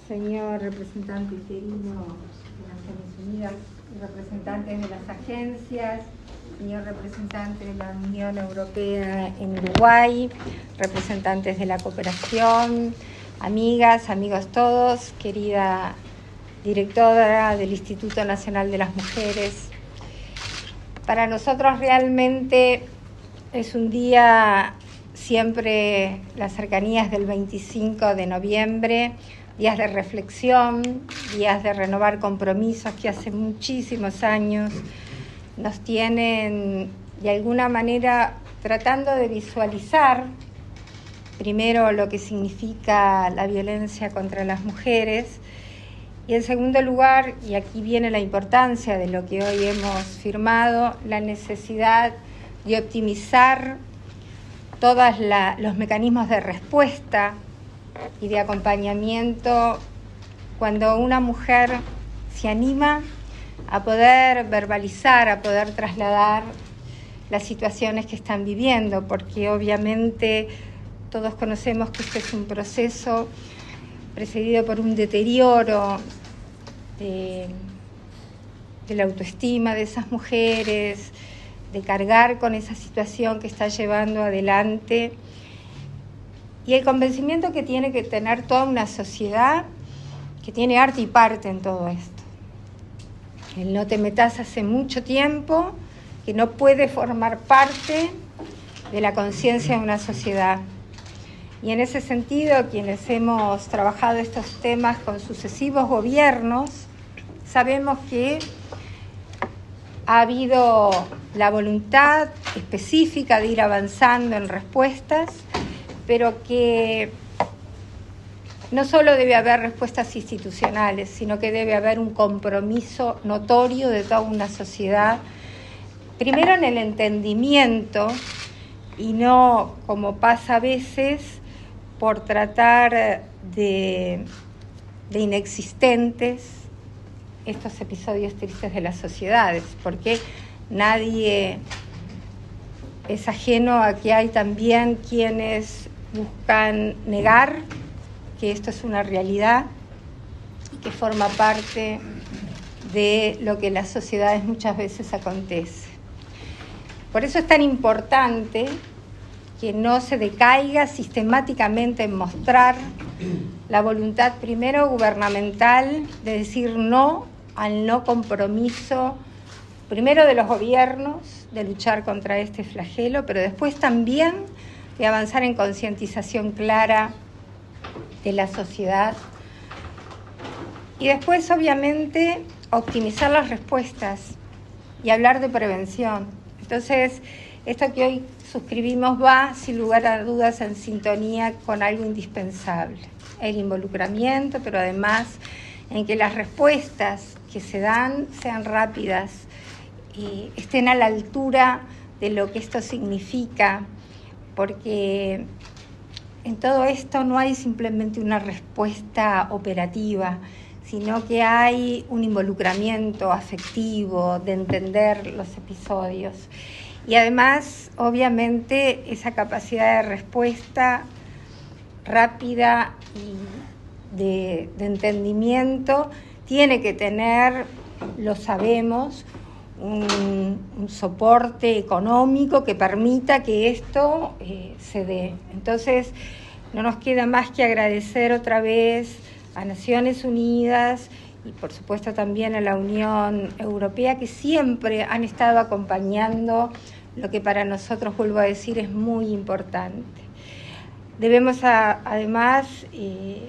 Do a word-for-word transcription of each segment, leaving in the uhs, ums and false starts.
señor representante interino de Naciones Unidas, representantes de las agencias, señor representante de la Unión Europea en Uruguay, representantes de la cooperación, amigas, amigos todos, querida directora del Instituto Nacional de las Mujeres. Para nosotros realmente es un día, siempre las cercanías del veinticinco de noviembre, días de reflexión, días de renovar compromisos que hace muchísimos años nos tienen de alguna manera tratando de visualizar primero lo que significa la violencia contra las mujeres y en segundo lugar, y aquí viene la importancia de lo que hoy hemos firmado, la necesidad de optimizar todos los mecanismos de respuesta y de acompañamiento cuando una mujer se anima a poder verbalizar, a poder trasladar las situaciones que están viviendo, porque obviamente todos conocemos que este es un proceso precedido por un deterioro de, de la autoestima de esas mujeres, de cargar con esa situación que está llevando adelante y el convencimiento que tiene que tener toda una sociedad que tiene arte y parte en todo esto. El no te metas hace mucho tiempo que no puede formar parte de la conciencia de una sociedad. Y en ese sentido, quienes hemos trabajado estos temas con sucesivos gobiernos, sabemos que ha habido la voluntad específica de ir avanzando en respuestas, pero que no solo debe haber respuestas institucionales, sino que debe haber un compromiso notorio de toda una sociedad, primero en el entendimiento y no, como pasa a veces, por tratar de, de inexistentes estos episodios tristes de las sociedades, porque nadie es ajeno a que hay también quienes buscan negar que esto es una realidad y que forma parte de lo que en las sociedades muchas veces acontece. Por eso es tan importante que no se decaiga sistemáticamente en mostrar la voluntad primero gubernamental de decir no al no compromiso, primero de los gobiernos, de luchar contra este flagelo, pero después también de avanzar en concientización clara de la sociedad y después obviamente optimizar las respuestas y hablar de prevención. Entonces, esto que hoy suscribimos va, sin lugar a dudas, en sintonía con algo indispensable, el involucramiento, pero además en que las respuestas que se dan sean rápidas y estén a la altura de lo que esto significa, porque en todo esto no hay simplemente una respuesta operativa, sino que hay un involucramiento afectivo de entender los episodios. Y además, obviamente, esa capacidad de respuesta rápida y de, de entendimiento tiene que tener, lo sabemos, un, un soporte económico que permita que esto eh, se dé. Entonces, no nos queda más que agradecer otra vez a Naciones Unidas y por supuesto también a la Unión Europea, que siempre han estado acompañando lo que para nosotros, vuelvo a decir, es muy importante. Debemos a, además, eh,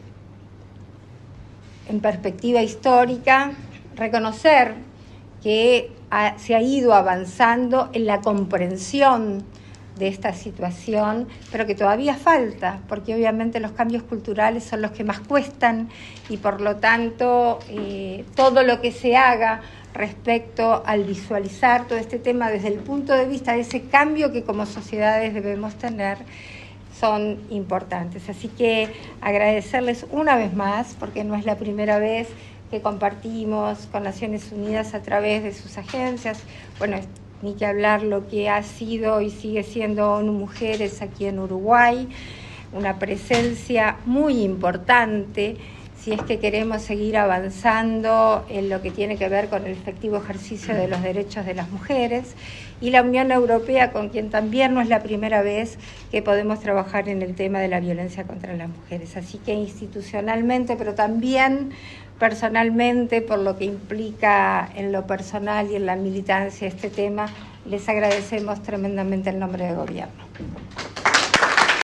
en perspectiva histórica, reconocer que ha, se ha ido avanzando en la comprensión de esta situación, pero que todavía falta, porque obviamente los cambios culturales son los que más cuestan y por lo tanto eh, todo lo que se haga respecto al visualizar todo este tema desde el punto de vista de ese cambio que como sociedades debemos tener son importantes. Así que agradecerles una vez más, porque no es la primera vez que compartimos con Naciones Unidas a través de sus agencias, bueno, ni que hablar lo que ha sido y sigue siendo ONU Mujeres aquí en Uruguay, una presencia muy importante si es que queremos seguir avanzando en lo que tiene que ver con el efectivo ejercicio de los derechos de las mujeres, y la Unión Europea, con quien también no es la primera vez que podemos trabajar en el tema de la violencia contra las mujeres. Así que institucionalmente, pero también personalmente, por lo que implica en lo personal y en la militancia este tema, les agradecemos tremendamente el nombre del Gobierno.